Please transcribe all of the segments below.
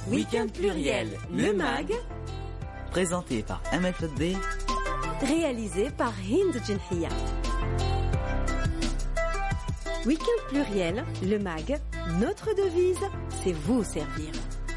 Week-end pluriel, le MAG, présenté par Amel Fadé, réalisé par Hind Jinhiya. Week-end pluriel, le MAG, notre devise, c'est vous servir.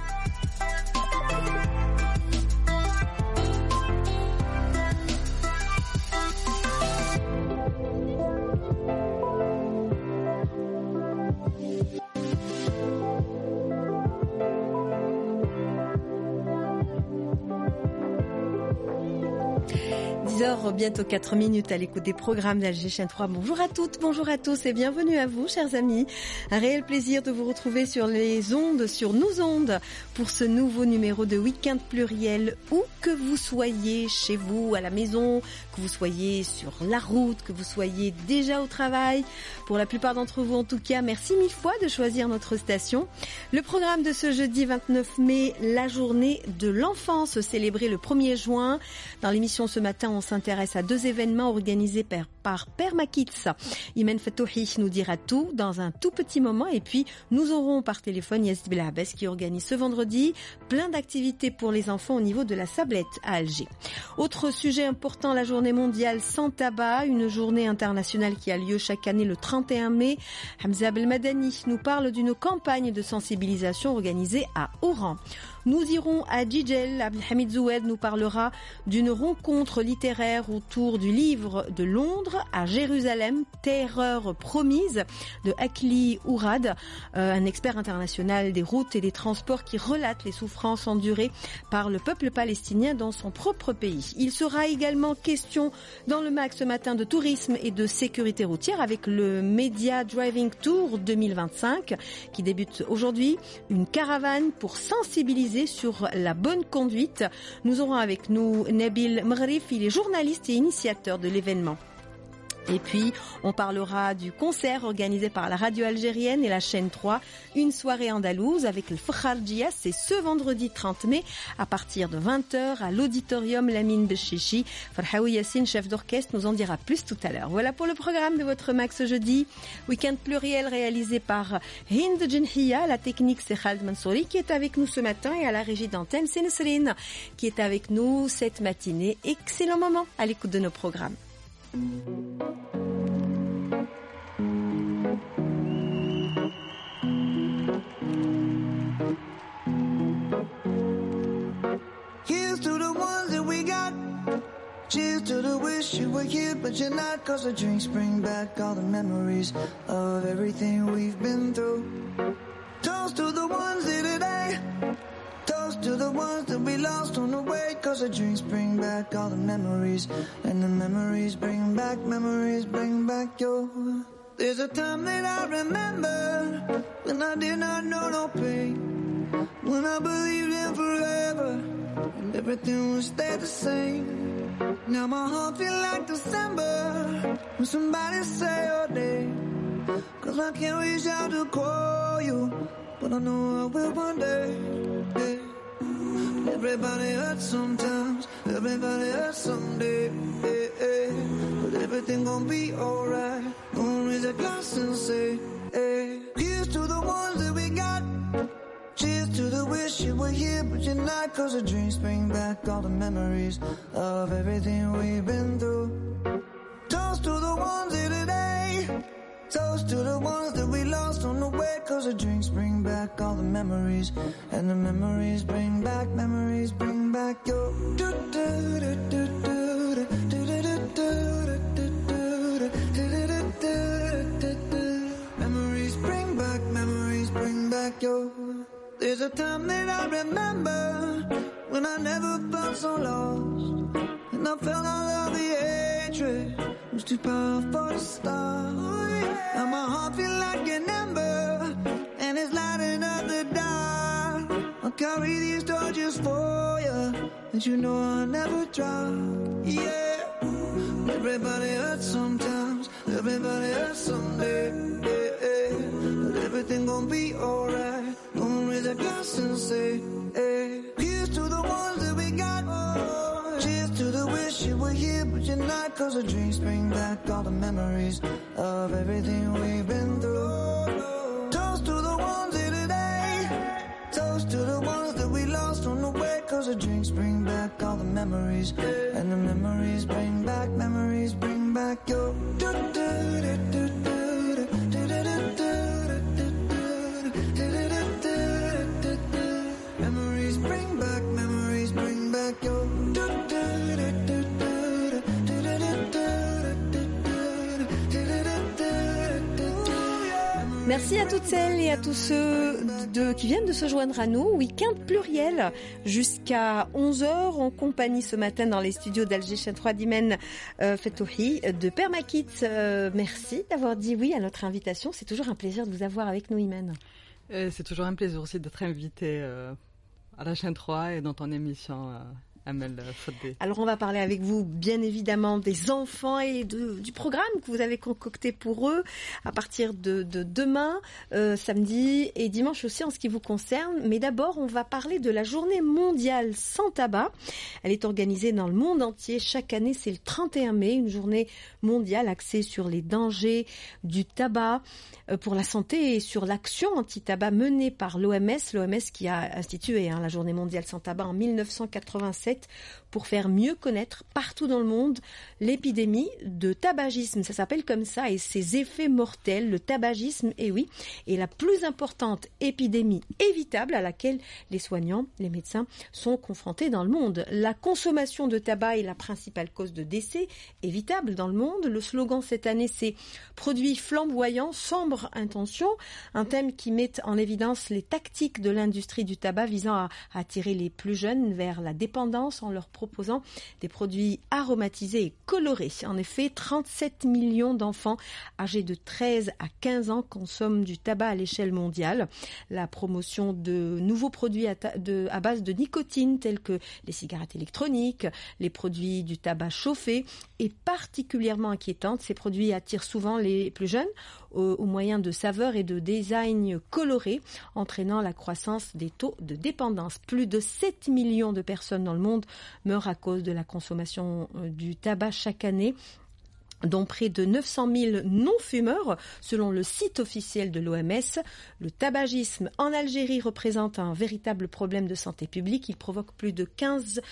Bientôt 4 minutes à l'écoute des programmes d'Alger Chaîne 3. Bonjour à toutes, bonjour à tous et bienvenue à vous, chers amis. Un réel plaisir de vous retrouver sur les ondes, sur nos ondes, pour ce nouveau numéro de Week-end pluriel. Où que vous soyez, chez vous, à la maison, que vous soyez sur la route, que vous soyez déjà au travail. Pour la plupart d'entre vous, en tout cas, merci mille fois de choisir notre station. Le programme de ce jeudi 29 mai, la journée de l'enfance, célébrée le 1er juin. Dans l'émission ce matin, on s'intéresse à 2 événements organisés par Permakids. Imen Fatouhi nous dira tout dans un tout petit moment et puis nous aurons par téléphone Yazid Belhabes qui organise ce vendredi plein d'activités pour les enfants au niveau de la Sablette à Alger. Autre sujet important, la journée mondiale sans tabac, une journée internationale qui a lieu chaque année le 31 mai. Hamza Belmadani nous parle d'une campagne de sensibilisation organisée à Oran. Nous irons à Djidjel, Abdelhamid Zoued nous parlera d'une rencontre littéraire autour du livre de Londres à Jérusalem, Terreur promise de Akli Ourad, un expert international des routes et des transports qui relate les souffrances endurées par le peuple palestinien dans son propre pays. Il sera également question dans le MAG ce matin de tourisme et de sécurité routière avec le Media Driving Tour 2025 qui débute aujourd'hui, une caravane pour sensibiliser sur la bonne conduite. Nous aurons avec nous Nabil Mgharif, il est journaliste et initiateur de l'événement. Et puis, on parlera du concert organisé par la radio algérienne et la chaîne 3, une soirée andalouse avec le Fakharjia, c'est ce vendredi 30 mai à partir de 20h à l'auditorium Lamine Belchichi. Farhaoui Yassine, chef d'orchestre, nous en dira plus tout à l'heure. Voilà pour le programme de votre MAG ce jeudi. Week-end pluriel réalisé par Hind Jinhiya, la technique c'est Khaled Mansouri qui est avec nous ce matin et à la régie d'antenne c'est Nesrine qui est avec nous cette matinée. Excellent moment à l'écoute de nos programmes. Here's to the ones that we got. Cheers to the wish you were here but you're not. Cause the drinks bring back all the memories of everything we've been through. Toast to the ones here today. Toast to the ones that we lost on the way. Cause the drinks bring back all the memories. And the memories bring back your. There's a time that I remember when I did not know no pain. When I believed in forever and everything would stay the same. Now my heart feel like December when somebody say your name. Cause I can't reach out to call you, but I know I will one day. Yeah. Everybody hurts sometimes, everybody hurts someday. Yeah, yeah. But everything gon' be alright. Gonna raise a glass and say, hey. Here's to the ones that we got. Cheers to the wish you were here but you're not. Cause the dreams bring back all the memories of everything we've been through. Toast to the ones here today. Toast to the ones that we lost on the way. Cause the drinks bring back all the memories. And the memories bring back your. Memories bring back your. There's a time that I remember when I never felt so lost. And I felt all of the hatred was too powerful to stop. Now my heart feel like an ember and it's lighting up the dark. I'll carry these torches for you, and you know I'll never drop. Yeah. Everybody hurts sometimes, everybody hurts someday. Yeah, yeah. But everything gon' be alright. Gonna raise a glass and say, hey. Here's to the ones that we got. Cheers to the wish you were here but you're not. Cause the dreams bring back all the memories of everything we've been through. Toast to the ones here today. Toast to the ones that the drinks bring back all the memories. And the memories bring back your memories bring back your Merci à toutes celles et à tous ceux qui viennent de se joindre à nous. Week-end pluriel jusqu'à 11h en compagnie ce matin dans les studios d'Alger Chaîne 3 d'Imen Fetouhi de Permakit. Merci d'avoir dit oui à notre invitation. C'est toujours un plaisir de vous avoir avec nous, Imen. C'est toujours un plaisir aussi d'être invité à la Chaîne 3 et dans ton émission. Alors on va parler avec vous bien évidemment des enfants et du programme que vous avez concocté pour eux à partir de demain, samedi et dimanche aussi en ce qui vous concerne. Mais d'abord on va parler de la journée mondiale sans tabac. Elle est organisée dans le monde entier. Chaque année c'est le 31 mai, une journée mondiale axée sur les dangers du tabac pour la santé et sur l'action anti-tabac menée par l'OMS qui a institué la journée mondiale sans tabac en 1987 pour faire mieux connaître partout dans le monde l'épidémie de tabagisme. Ça s'appelle comme ça et ses effets mortels. Le tabagisme, est la plus importante épidémie évitable à laquelle les soignants, les médecins sont confrontés dans le monde. La consommation de tabac est la principale cause de décès évitable dans le monde. Le slogan cette année, c'est « Produits flamboyants, sombre intention », un thème qui met en évidence les tactiques de l'industrie du tabac visant à attirer les plus jeunes vers la dépendance en leur proposant des produits aromatisés et colorés. En effet, 37 millions d'enfants âgés de 13 à 15 ans consomment du tabac à l'échelle mondiale. La promotion de nouveaux produits à base de nicotine tels que les cigarettes électroniques, les produits du tabac chauffé est particulièrement inquiétante. Ces produits attirent souvent les plus jeunes au moyen de saveurs et de designs colorés, entraînant la croissance des taux de dépendance. Plus de 7 millions de personnes dans le monde meurent à cause de la consommation du tabac chaque année, dont près de 900 000 non-fumeurs, selon le site officiel de l'OMS. Le tabagisme en Algérie représente un véritable problème de santé publique. Il provoque plus de 15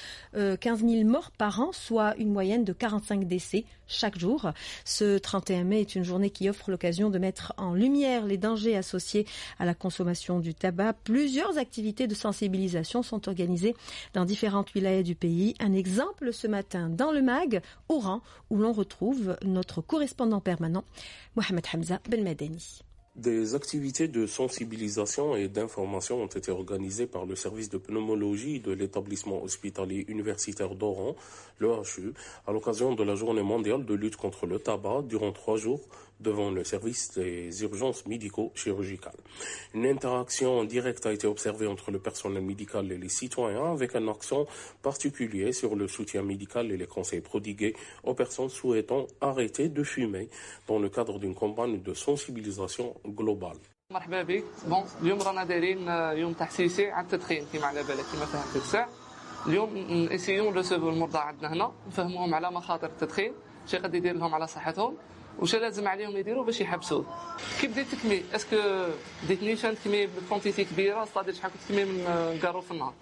000 morts par an, soit une moyenne de 45 décès chaque jour. Ce 31 mai est une journée qui offre l'occasion de mettre en lumière les dangers associés à la consommation du tabac. Plusieurs activités de sensibilisation sont organisées dans différentes wilayas du pays. Un exemple ce matin dans le MAG, Oran, où l'on retrouve notre correspondant permanent, Mohamed Hamza Belmadani. Des activités de sensibilisation et d'information ont été organisées par le service de pneumologie de l'établissement hospitalier universitaire d'Oran, le HU, à l'occasion de la journée mondiale de lutte contre le tabac durant 3 jours devant le service des urgences médico-chirurgicales. Une interaction directe a été observée entre le personnel médical et les citoyens avec un accent particulier sur le soutien médical et les conseils prodigués aux personnes souhaitant arrêter de fumer dans le cadre d'une campagne de sensibilisation globale. مرحبا بك. اليوم رانا دايرين يوم تحسيسي على التدخين كما على بالك كما فهمت الساعة. اليوم نسيون نرسلوا المرضى عندنا هنا نفهموهم على مخاطر التدخين، شي قد يدير لهم على صحتهم وش لازم عليهم يديروا باش يحبسوه. كي بديت تكمي اسكو بديت نيشان تكمي بكونتيتي كبيره صادر شحال كنت تكمي من كارو في النهار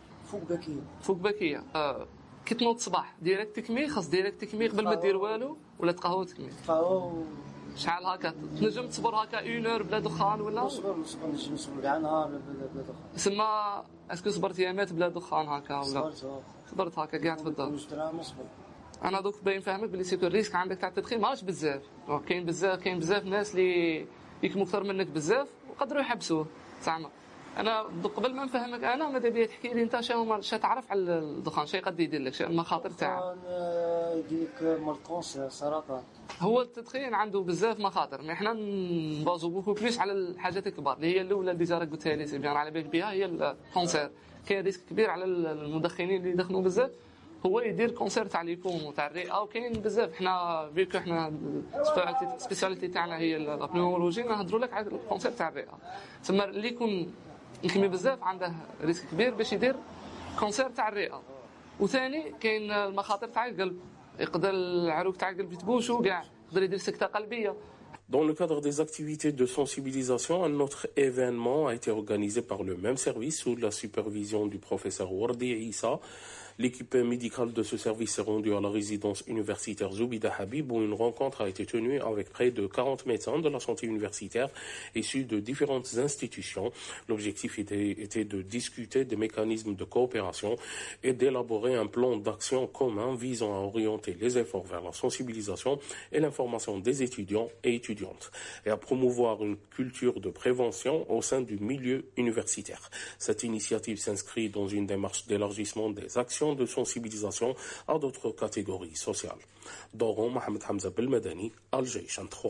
فوق بكيه كي تنوض الصباح ديريكت تكمي خاص ديريكت تكمي قبل ما دير والو ولا تقهوه تكمي شحال هكا تنجم تصبر هكا 1 اور بلا دخان ولا نصبر كاع نهار بلا دخان سما اسكو صبرت يامات بلا دخان هكا ولا صبرت هكا قاعد في الدار انا دوك باين فاهمك بلي سيكو الريسك عندك تاع التدخين ماهوش بزاف كاين بزاف ناس اللي يكموا اكثر منك بزاف وقدروا يحبسوه زعما انا قبل ما نفهمك انا ماذا بيا تحكي لي انت شنو تعرف على الدخان شي قد يدير لك المخاطر تاعه يجيك مرض كونسير سرطان هو التدخين عنده بزاف مخاطر مي حنا نبازو بوكو بليس على الحاجات الكبار اللي هي الاولى اللي زارك قلتها لي سي بيان على بالك بها هي الكونسير كاين ريسك كبير على المدخنين اللي يدخنوا بزاف هو يدير كونسير تاع ليكون وتاع الرئه وكاين بزاف حنا فيكو حنا سبيسياليتي تاعنا هي البنيمولوجي نهضروا لك على الكونسير تاع الرئه تسمى اللي يكون يكمي بزاف عنده ريسك كبير باش يدير كونسير تاع الرئه وثاني كاين المخاطر تاع القلب يقدر العروق تاع القلب يتبوشوا كاع يقدر يدير سكته قلبيه Dans le cadre des activités de sensibilisation, un autre événement a été organisé par le même service sous la supervision du professeur Wardi Issa. L'équipe médicale de ce service s'est rendue à la résidence universitaire Zoubida Habib où une rencontre a été tenue avec près de 40 médecins de la santé universitaire issus de différentes institutions. L'objectif était de discuter des mécanismes de coopération et d'élaborer un plan d'action commun visant à orienter les efforts vers la sensibilisation et l'information des étudiants et étudiantes et à promouvoir une culture de prévention au sein du milieu universitaire. Cette initiative s'inscrit dans une démarche d'élargissement des actions de sensibilisation à d'autres catégories sociales. Doron Mohamed Hamza Belmadani, Al-Jayshan 3.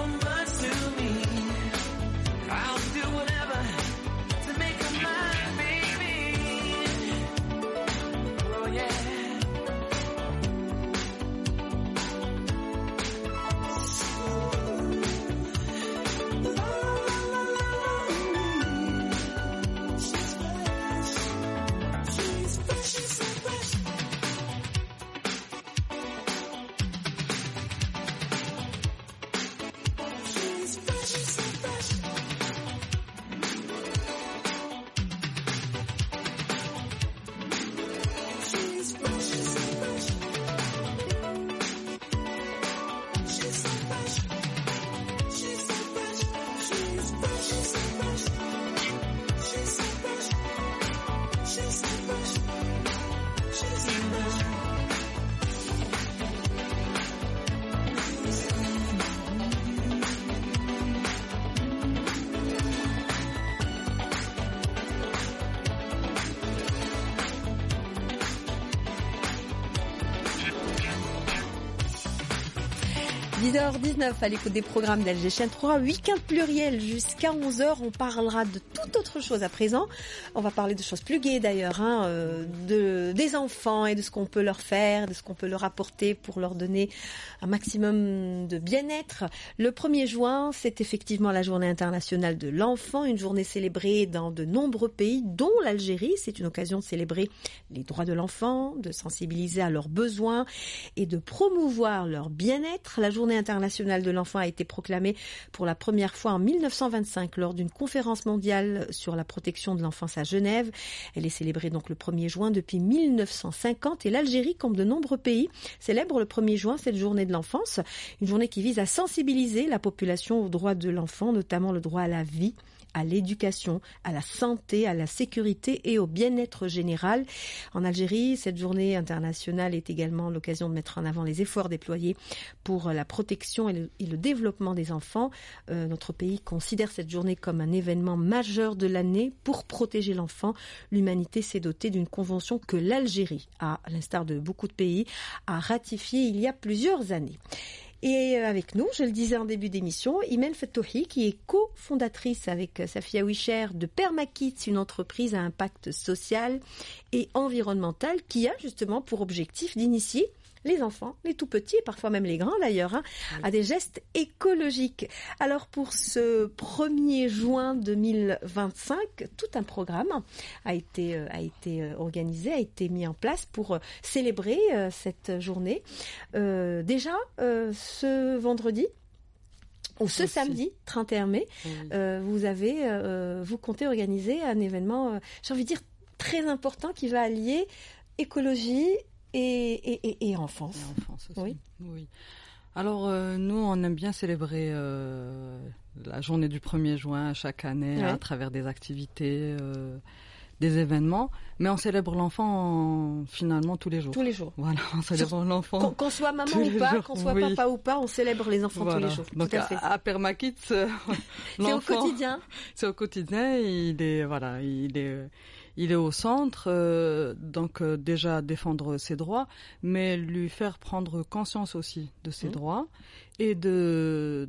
I'll do whatever to make her mine, baby. 10h19 à l'écoute des programmes d'Alger Chaîne 3, week-end pluriel jusqu'à 11h. On parlera de toute autre chose à présent. On va parler de choses plus gaies d'ailleurs, des enfants et de ce qu'on peut leur faire, de ce qu'on peut leur apporter pour leur donner un maximum de bien-être. Le 1er juin, c'est effectivement la journée internationale de l'enfant, une journée célébrée dans de nombreux pays, dont l'Algérie. C'est une occasion de célébrer les droits de l'enfant, de sensibiliser à leurs besoins et de promouvoir leur bien-être. La journée internationale de l'enfant a été proclamée pour la première fois en 1925 lors d'une conférence mondiale sur la protection de l'enfance à Genève. Elle est célébrée donc le 1er juin depuis 1950 et l'Algérie, comme de nombreux pays, célèbre le 1er juin cette journée de l'enfance, une journée qui vise à sensibiliser la population aux droits de l'enfant, notamment le droit à la vie, à l'éducation, à la santé, à la sécurité et au bien-être général. En Algérie, cette journée internationale est également l'occasion de mettre en avant les efforts déployés pour la protection et le développement des enfants. Notre pays considère cette journée comme un événement majeur de l'année pour protéger l'enfant. L'humanité s'est dotée d'une convention que l'Algérie, à l'instar de beaucoup de pays, a ratifiée il y a plusieurs années. Et avec nous, je le disais en début d'émission, Imen Fetouhi, qui est cofondatrice avec Safia Wicher de Permakids, une entreprise à impact social et environnemental qui a justement pour objectif d'initier les enfants, les tout petits, et parfois même les grands d'ailleurs, à des gestes écologiques. Alors pour ce 1er juin 2025, tout un programme a été organisé, a été mis en place pour célébrer cette journée. Déjà, ce vendredi, ou ce samedi 31 mai, vous comptez organiser un événement, j'ai envie de dire, très important qui va allier écologie et enfance. Et enfance aussi. Oui. Alors, nous, on aime bien célébrer la journée du 1er juin chaque année à travers des activités, des événements, mais on célèbre l'enfant finalement tous les jours. Tous les jours. Voilà, on célèbre l'enfant. Qu'on soit maman ou pas, qu'on soit papa ou pas, on célèbre les enfants tous les jours. Donc tout à fait. À Permakids, c'est au quotidien. C'est au quotidien. Il est au centre, donc déjà défendre ses droits, mais lui faire prendre conscience aussi de ses droits et de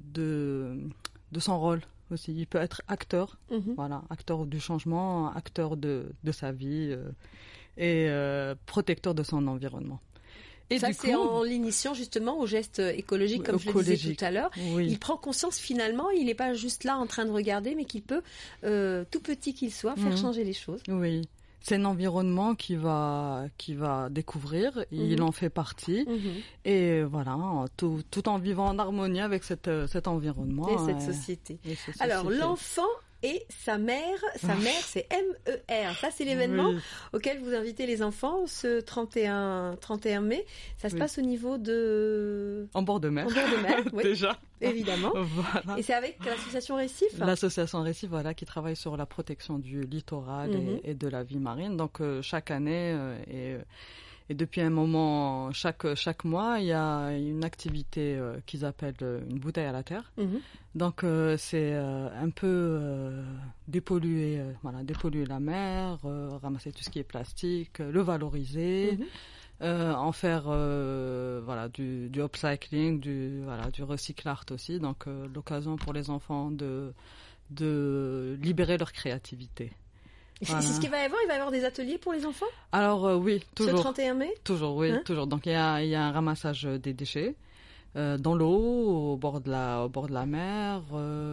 son rôle aussi. Il peut être acteur, acteur du changement, acteur de sa vie et protecteur de son environnement. Et ça, c'est en l'initiant justement aux gestes écologiques, comme je le disais tout à l'heure. Oui. Il prend conscience finalement, il n'est pas juste là en train de regarder, mais qu'il peut, tout petit qu'il soit, faire changer les choses. Oui, c'est un environnement qu'il va découvrir, il en fait partie. Et voilà, tout en vivant en harmonie avec cet environnement. Et cette société. Alors, l'enfant et sa mère, c'est MER. Ça, c'est l'événement auquel vous invitez les enfants ce 31 mai. Ça se passe au niveau de... En bord de mer. En bord de mer, oui. Déjà. Évidemment. Voilà. Et c'est avec l'association Récif. L'association Récif, qui travaille sur la protection du littoral et de la vie marine. Donc, chaque année et depuis un moment, chaque mois, il y a une activité qu'ils appellent une bouteille à la terre. Donc, c'est un peu dépolluer la mer, ramasser tout ce qui est plastique, le valoriser, en faire du upcycling, du recycle art aussi. Donc, l'occasion pour les enfants de libérer leur créativité. Voilà. C'est ce qu'il va y avoir. Il va y avoir des ateliers pour les enfants. Alors oui, toujours. Ce 31 mai. Toujours, oui, toujours. Donc il y a un ramassage des déchets dans l'eau, au bord de la mer.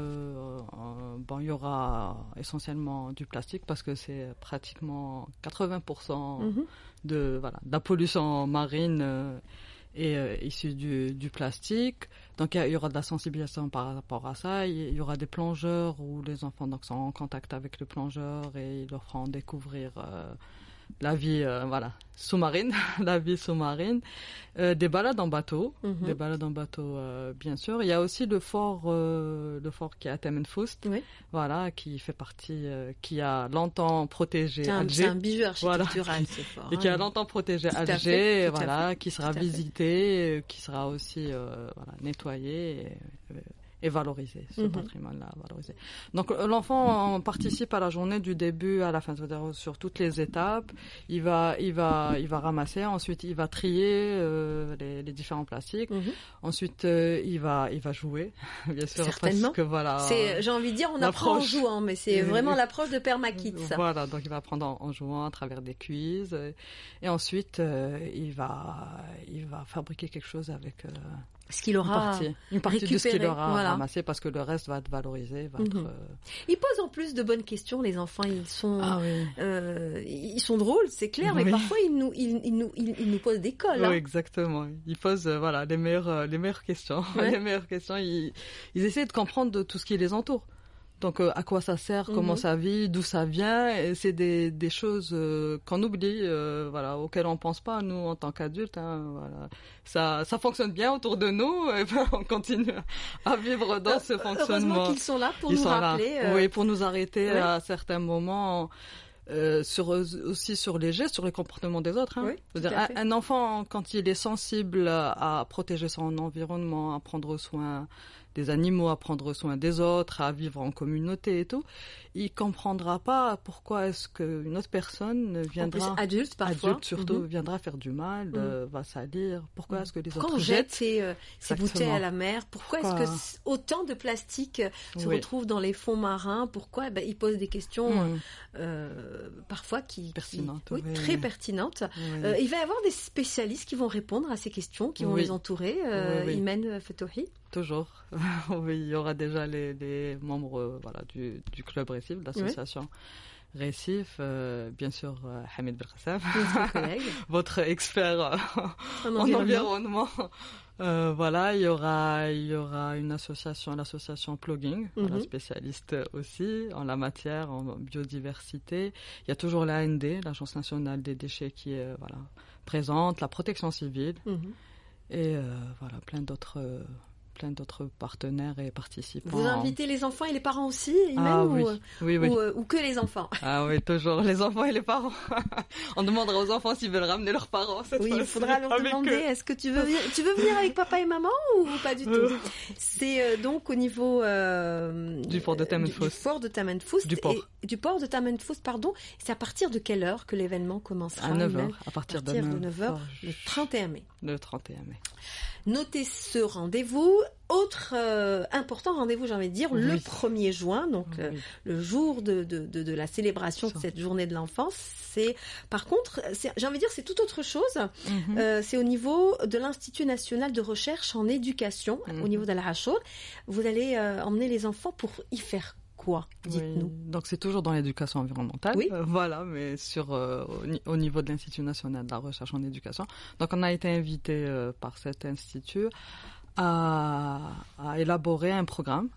Il y aura essentiellement du plastique parce que c'est pratiquement 80% de la pollution marine. Et issu du plastique. Donc il y aura de la sensibilisation par rapport à ça. Il y aura des plongeurs où les enfants sont en contact avec les plongeurs et ils leur feront découvrir la vie sous-marine, la vie sous-marine, des balades en bateau, bien sûr. Il y a aussi le fort qui est à Temenfoust, qui fait partie, qui a longtemps protégé Alger. C'est un bijou architectural, ce fort. Et qui a longtemps protégé Alger, qui sera visité, qui sera aussi nettoyé et valoriser ce patrimoine-là, valoriser. Donc l'enfant participe à la journée du début à la fin, c'est-à-dire sur toutes les étapes. Il va ramasser, ensuite il va trier les différents plastiques. Ensuite il va jouer, bien sûr. Certainement. Parce que voilà. J'ai envie de dire, on apprend en jouant, mais c'est vraiment l'approche de Père Makit. Voilà, donc il va apprendre en jouant à travers des quiz, et ensuite il va fabriquer quelque chose avec. Ce qu'il aura une partie de ce qu'il aura voilà. ramassé, parce que le reste va être valorisé. Ils posent en plus de bonnes questions, les enfants. Ils sont drôles, c'est clair, mais parfois ils nous posent des cols. Oui, exactement. Ils posent les meilleures questions. Ouais. Les meilleures questions. Ils essaient de comprendre de tout ce qui les entoure. Donc à quoi ça sert, comment ça vit, d'où ça vient, et c'est des choses qu'on oublie, auxquelles on pense pas nous en tant qu'adultes. Ça fonctionne bien autour de nous, et on continue à vivre dans ce fonctionnement. Heureusement qu'ils sont là pour nous rappeler. Oui, pour nous arrêter à certains moments. Aussi sur les gestes, sur les comportements des autres. Oui, c'est-à-dire un enfant, quand il est sensible à protéger son environnement, à prendre soin des animaux, à prendre soin des autres, à vivre en communauté et tout, il comprendra pas pourquoi est-ce qu'une autre personne viendra, adulte parfois, surtout, viendra faire du mal, va salir. Pourquoi est-ce que les autres jettent ces bouteilles à la mer? Pourquoi est-ce que autant de plastique se retrouve dans les fonds marins? Pourquoi ils posent des questions parfois pertinentes, très pertinentes. Il va y avoir des spécialistes qui vont répondre à ces questions, qui vont les entourer. Imen Fetouhi. Toujours. Oui, il y aura déjà les membres du club Récif, de l'association Récif, bien sûr Hamid Belkhassam, votre expert en environnement. Il y aura une association, l'association Plugging, spécialiste aussi en la matière, en biodiversité. Il y a toujours l'AND, l'Agence nationale des déchets, qui est présente, la protection civile, et plein d'autres partenaires et participants. Vous invitez les enfants et les parents aussi, oui. Ou que les enfants? Ah oui, toujours les enfants et les parents. On demandera aux enfants s'ils veulent ramener leurs parents. Il faudra leur demander, est-ce que tu veux venir avec papa et maman ou pas du tout? C'est donc au niveau du port de Tamanfous. Du port de Tamanfous, pardon. C'est à partir de quelle heure que l'événement commencera? À 9h. À partir de 9h. Le 31 mai. Le 31 mai. Notez ce rendez-vous. Autre important rendez-vous, j'ai envie de dire, le 1er juin, donc le jour de la célébration de cette journée de l'enfance. Par contre, j'ai envie de dire, c'est tout autre chose. C'est au niveau de l'Institut national de recherche en éducation, au niveau de la Hachour. Vous allez emmener les enfants pour y faire quoi? Dites-nous. Donc c'est toujours dans l'éducation environnementale, mais au niveau de l'Institut national de la recherche en éducation. Donc on a été invité par cet institut à élaborer un programme,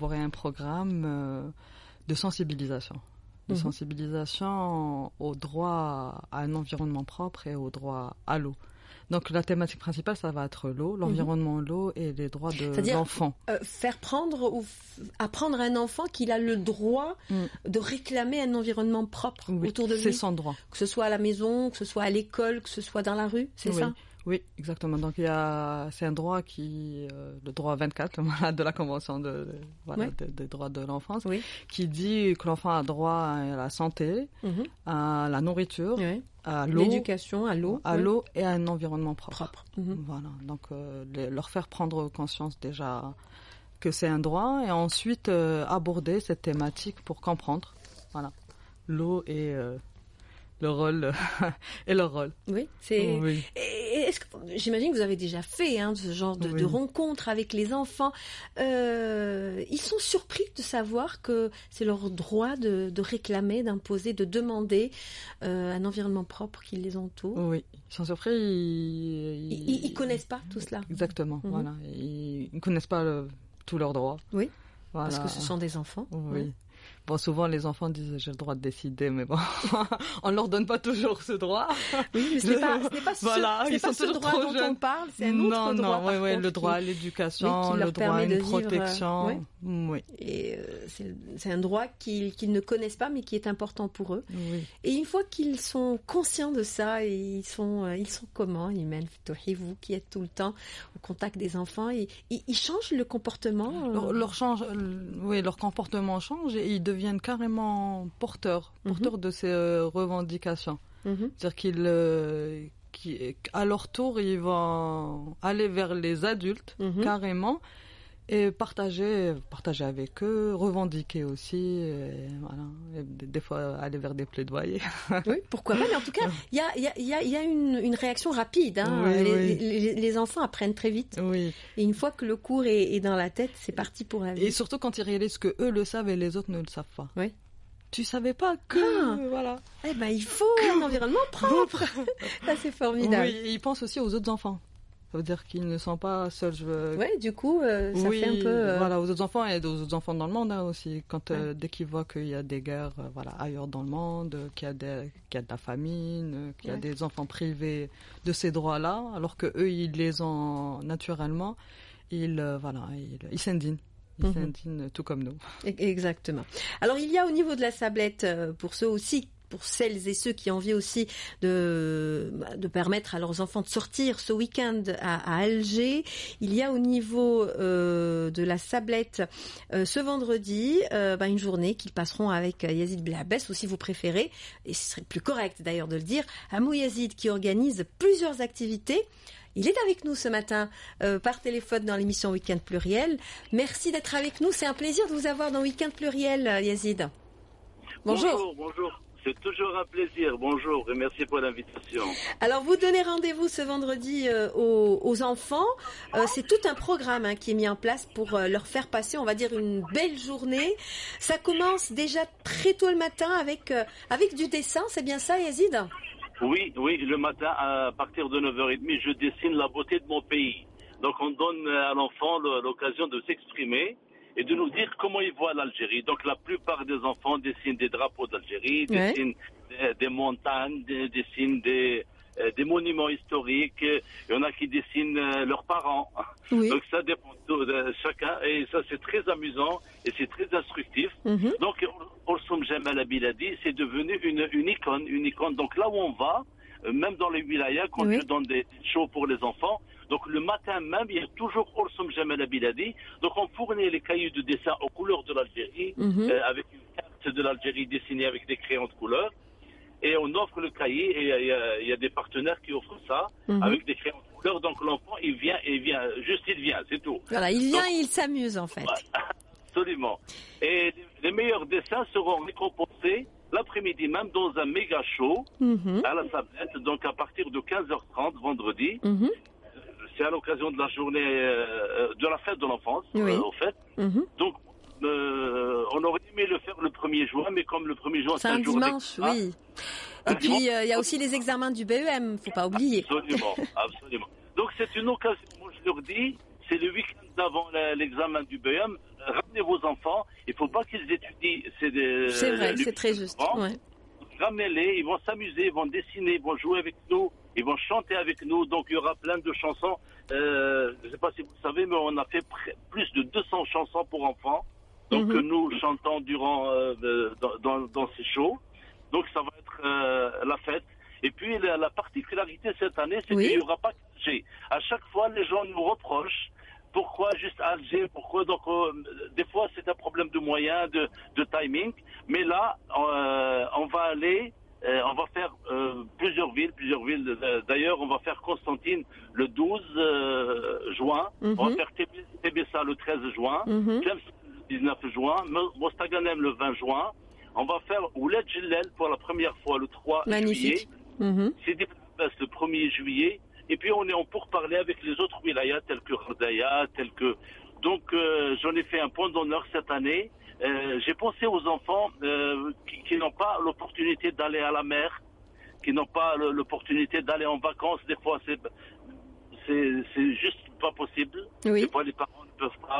de sensibilisation. Sensibilisation au droit à un environnement propre et au droit à l'eau. Donc la thématique principale, ça va être l'eau, l'environnement, l'eau et les droits de l'enfant. Faire prendre ou apprendre à un enfant qu'il a le droit de réclamer un environnement propre autour de lui. C'est son droit. Que ce soit à la maison, que ce soit à l'école, que ce soit dans la rue, c'est ça? Oui, exactement. Donc c'est un droit le droit 24 de la Convention des droits de l'enfance, qui dit que l'enfant a droit à la santé, à la nourriture, à l'eau, l'éducation, à l'eau et à un environnement propre. Voilà. Donc leur faire prendre conscience déjà que c'est un droit, et ensuite aborder cette thématique pour comprendre l'eau et le rôle et leur rôle. Oui, est-ce que, j'imagine que vous avez déjà fait ce genre de rencontres avec les enfants. Ils sont surpris de savoir que c'est leur droit de réclamer, d'imposer, de demander un environnement propre qui les entoure. Oui, ils sont surpris. Ils connaissent pas tout cela. Exactement. Ils ne connaissent pas tous leurs droits. Oui. Parce que ce sont des enfants. Oui. Bon, souvent les enfants disent j'ai le droit de décider, mais bon, on leur donne pas toujours ce droit. Oui, mais ce n'est pas ce droit dont on parle, c'est un autre droit. Non, oui, le droit à l'éducation, le droit à une protection. Oui. Et c'est un droit qu'ils ne connaissent pas, mais qui est important pour eux. Oui. Et une fois qu'ils sont conscients de ça, et ils sont comment, Imen Fitohi, vous qui êtes tout le temps au contact des enfants, et ils changent le comportement. Leur comportement change et ils deviennent carrément porteurs de ces revendications. C'est-à-dire qu'à leur tour, ils vont aller vers les adultes carrément et partager avec eux, revendiquer aussi, et des fois aller vers des plaidoyers. Oui, pourquoi pas, mais en tout cas, il y a une réaction rapide. Les enfants apprennent très vite. Oui. Et une fois que le cours est dans la tête, c'est parti pour la vie. Et surtout quand ils réalisent que eux le savent et les autres ne le savent pas. Oui. Tu savais pas que... Voilà. Eh ben, il faut un environnement propre. Ça, c'est formidable. Oui, et ils pensent aussi aux autres enfants. Ça veut dire qu'ils ne sont pas seuls. Oui, du coup, ça fait un peu... Voilà, aux autres enfants et aux autres enfants dans le monde aussi. Dès qu'ils voient qu'il y a des guerres ailleurs dans le monde, qu'il y a de la famine, qu'il y a des enfants privés de ces droits-là, alors qu'eux, ils les ont naturellement, ils s'indignent. Ils s'indignent tout comme nous. Exactement. Alors, il y a au niveau de la sablette, pour celles et ceux qui ont envie aussi de permettre à leurs enfants de sortir ce week-end à Alger. Il y a au niveau de la sablette ce vendredi une journée qu'ils passeront avec Yazid Belhabès, ou si vous préférez, et ce serait plus correct d'ailleurs de le dire, Hamou Yazid, qui organise plusieurs activités. Il est avec nous ce matin par téléphone dans l'émission Week-end Pluriel. Merci d'être avec nous. C'est un plaisir de vous avoir dans Week-end Pluriel, Yazid. Bonjour. Bonjour. C'est toujours un plaisir. Bonjour et merci pour l'invitation. Alors, vous donnez rendez-vous ce vendredi aux enfants. C'est tout un programme qui est mis en place pour leur faire passer, on va dire, une belle journée. Ça commence déjà très tôt le matin avec du dessin. C'est bien ça, Yazid ? Oui, le matin, à partir de 9h30, je dessine la beauté de mon pays. Donc, on donne à l'enfant l'occasion de s'exprimer et de nous dire comment il voit l'Algérie. Donc, la plupart des enfants dessinent des drapeaux d'Algérie, dessinent des montagnes, dessinent des monuments historiques. Il y en a qui dessinent leurs parents. Oui. Donc, ça dépend de chacun. Et ça, c'est très amusant et c'est très instructif. Donc, Orsoum Jamal Abiladi, c'est devenu une icône. Donc, là où on va, même dans les wilayas, quand je donne des shows pour les enfants, donc le matin même, il y a toujours Orsoum Jamal Abiladi. Donc on fournit les cahiers de dessin aux couleurs de l'Algérie, avec une carte de l'Algérie dessinée avec des crayons de couleur. Et on offre le cahier, et il y a des partenaires qui offrent ça, avec des crayons de couleur. Donc l'enfant, il vient, c'est tout. Voilà, il vient et il s'amuse en fait. Voilà, absolument. Et les meilleurs dessins seront récompensés l'après-midi même dans un méga show à la Sablette, donc à partir de 15h30 vendredi. C'est à l'occasion de la journée de la fête de l'enfance, au fait. Donc, on aurait aimé le faire le 1er juin, mais comme le 1er juin, c'est un dimanche, oui. Et puis, il y a aussi les examens du BEM, faut pas oublier. Absolument. Donc, c'est une occasion, moi je leur dis, c'est le week-end d'avant l'examen du BEM, ramenez vos enfants, il ne faut pas qu'ils étudient. C'est vrai, c'est très juste. Ramenez-les, ils vont s'amuser, ils vont dessiner, ils vont jouer avec nous, ils vont chanter avec nous, donc il y aura plein de chansons. Je ne sais pas si vous savez, mais on a fait plus de 200 chansons pour enfants, donc que nous chantons durant dans ces shows. Donc ça va être la fête. Et puis la particularité cette année, c'est qu'il n'y aura pas qu'Alger. À chaque fois, les gens nous reprochent. Pourquoi juste Alger? Pourquoi? Donc, des fois, c'est un problème de moyens, de timing. Mais là, on va aller, on va faire plusieurs villes. D'ailleurs, on va faire Constantine le 12 juin. On va faire Tébessa le 13 juin. Tlemcen le 19 juin. Mostaganem le 20 juin. On va faire Ouled Jillel pour la première fois le 3 juillet. Sidi Belhabès le 1er juillet. Et puis on est en pourparlers avec les autres wilayas tels que Rdaya, Donc j'en ai fait un point d'honneur cette année. J'ai pensé aux enfants qui n'ont pas l'opportunité d'aller à la mer, qui n'ont pas l'opportunité d'aller en vacances. Des fois c'est juste pas possible. Des fois les parents ne peuvent pas.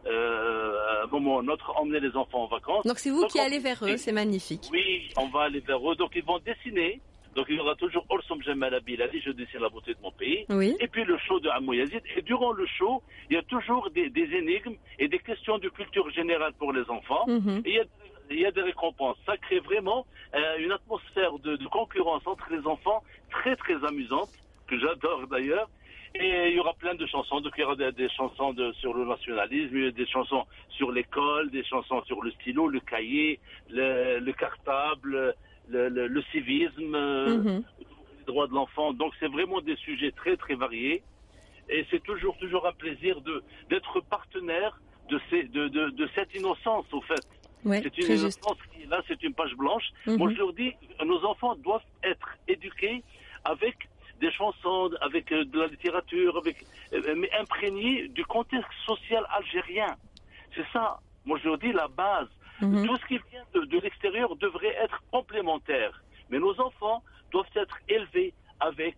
un moment ou un autre, emmener les enfants en vacances. Donc c'est vous qui allez vers eux, c'est magnifique. Oui, on va aller vers eux. Donc ils vont dessiner. Donc il y aura toujours Orsum Jamal Abilali, je dessine la beauté de mon pays. Oui. Et puis le show de Amou Yazid. Et durant le show, il y a toujours des énigmes et des questions de culture générale pour les enfants. Et il y a des récompenses. Ça crée vraiment une atmosphère de concurrence entre les enfants très très amusante, que j'adore d'ailleurs. Et il y aura plein de chansons. Donc il y aura des chansons sur le nationalisme, des chansons sur l'école, des chansons sur le stylo, le cahier, le cartable, le civisme, les droits de l'enfant. Donc c'est vraiment des sujets très très variés. Et c'est toujours un plaisir d'être partenaire de cette innocence, au fait. Ouais, c'est une innocence qui est là, c'est une page blanche. Moi je leur dis, nos enfants doivent être éduqués avec des chansons, avec de la littérature, mais imprégnés du contexte social algérien. C'est ça. Moi je leur dis, la base. Tout ce qui vient de l'extérieur devrait être complémentaire. Mais nos enfants doivent être élevés avec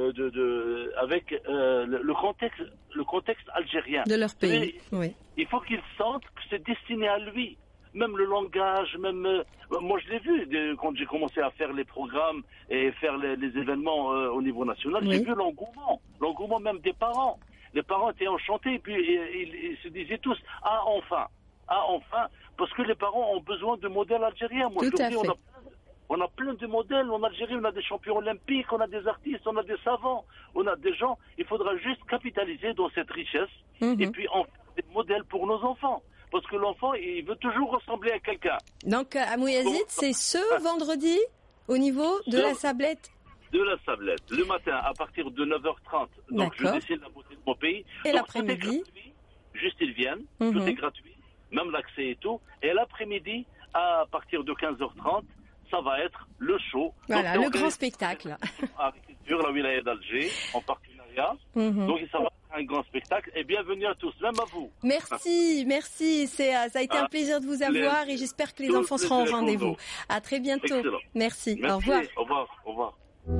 le contexte algérien. De leur pays, oui. Il faut qu'ils sentent que c'est destiné à lui. Même le langage, moi je l'ai vu quand j'ai commencé à faire les programmes et faire les événements au niveau national, j'ai vu l'engouement même des parents. Les parents étaient enchantés et puis ils se disaient tous « Ah enfin !» parce que les parents ont besoin de modèles algériens. Moi, tout à fait. On a plein de modèles en Algérie, on a des champions olympiques, on a des artistes, on a des savants, on a des gens. Il faudra juste capitaliser dans cette richesse et puis en faire des modèles pour nos enfants. Parce que l'enfant, il veut toujours ressembler à quelqu'un. Donc, Amou Yazid, c'est ce vendredi au niveau de la Sablette? De la Sablette. Le matin, à partir de 9h30. Donc, je dessine la beauté de mon pays. Et l'après-midi? Juste, ils viennent. Tout est gratuit. Même l'accès et tout. Et l'après-midi, à partir de 15h30, ça va être le show. Voilà, donc, le grand spectacle. Sur la wilaya d'Alger, en partenariat. Donc, ça va être un grand spectacle. Et bienvenue à tous, même à vous. Merci. Ça a été un plaisir de vous avoir et j'espère que les enfants seront au rendez-vous. À très bientôt. Excellent. Merci. Au revoir. Au revoir.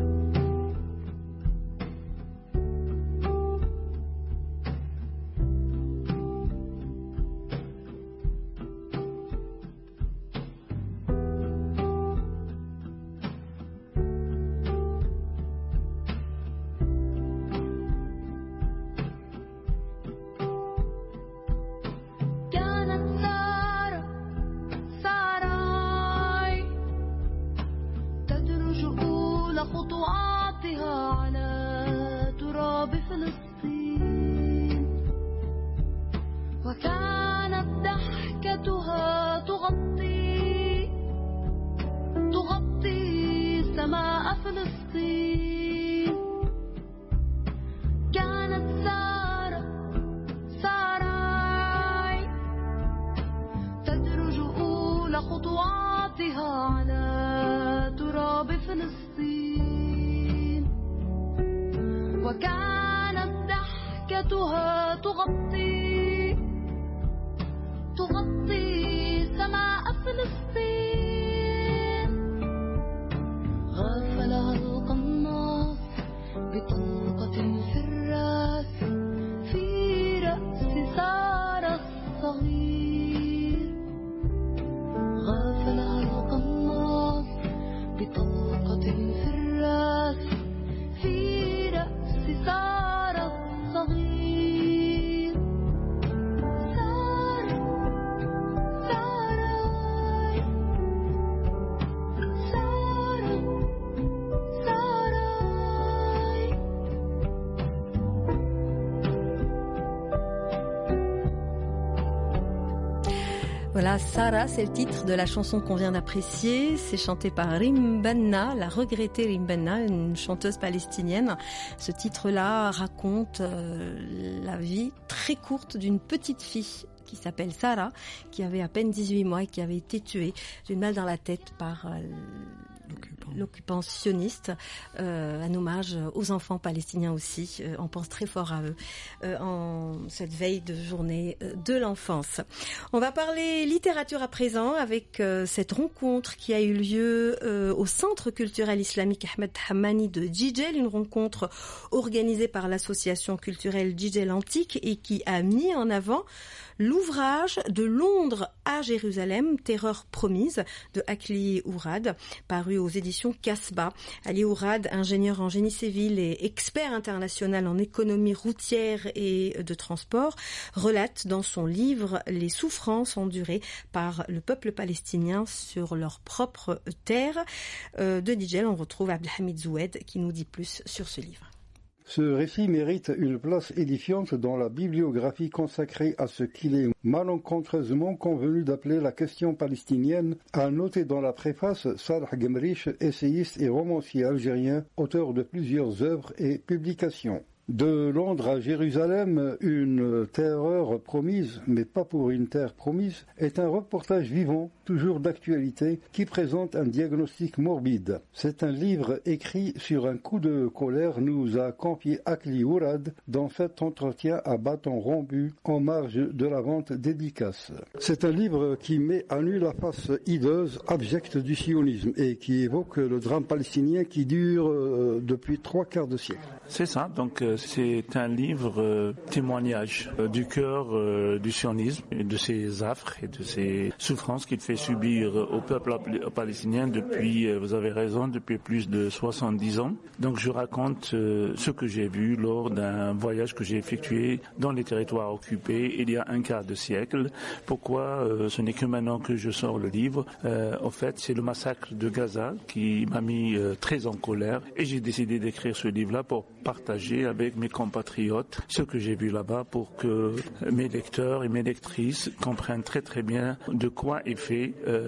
Voilà, Sarah, c'est le titre de la chanson qu'on vient d'apprécier. C'est chanté par Rim Benna, la regrettée Rim Benna, une chanteuse palestinienne. Ce titre-là raconte la vie très courte d'une petite fille qui s'appelle Sarah, qui avait à peine 18 mois et qui avait été tuée d'une balle dans la tête par l'occupant sioniste, un hommage aux enfants palestiniens aussi. On pense très fort à eux en cette veille de journée de l'enfance. On va parler littérature à présent avec cette rencontre qui a eu lieu au Centre culturel islamique Ahmed Hammani de Djidjel, une rencontre organisée par l'association culturelle Djidjel Antique et qui a mis en avant l'ouvrage de Londres à Jérusalem, Terreur promise, de Akli Ourad, paru aux éditions Casbah. Ali Ourad, ingénieur en génie civil et expert international en économie routière et de transport, relate dans son livre les souffrances endurées par le peuple palestinien sur leur propre terre. De Djidjel, on retrouve Abdelhamid Zoued qui nous dit plus sur ce livre. Ce récit mérite une place édifiante dans la bibliographie consacrée à ce qu'il est malencontreusement convenu d'appeler la question palestinienne, a noté dans la préface Salah Gemrich, essayiste et romancier algérien, auteur de plusieurs œuvres et publications. De Londres à Jérusalem, une terreur promise, mais pas pour une terre promise, est un reportage vivant, toujours d'actualité, qui présente un diagnostic morbide. C'est un livre écrit sur un coup de colère, nous a confié Akli Ourad dans cet entretien à bâton rompu en marge de la vente dédicace. C'est un livre qui met à nu la face hideuse, abjecte du sionisme et qui évoque le drame palestinien qui dure depuis 3/4 de siècle. C'est ça, donc c'est un livre témoignage du cœur du sionisme et de ses affres et de ses souffrances qu'il fait subir au peuple palestinien depuis, vous avez raison, depuis plus de 70 ans. Donc je raconte ce que j'ai vu lors d'un voyage que j'ai effectué dans les territoires occupés il y a 1/4 de siècle. Pourquoi ce n'est que maintenant que je sors le livre. En fait, c'est le massacre de Gaza qui m'a mis très en colère et j'ai décidé d'écrire ce livre-là pour partager avec mes compatriotes ce que j'ai vu là-bas pour que mes lecteurs et mes lectrices comprennent très très bien de quoi est fait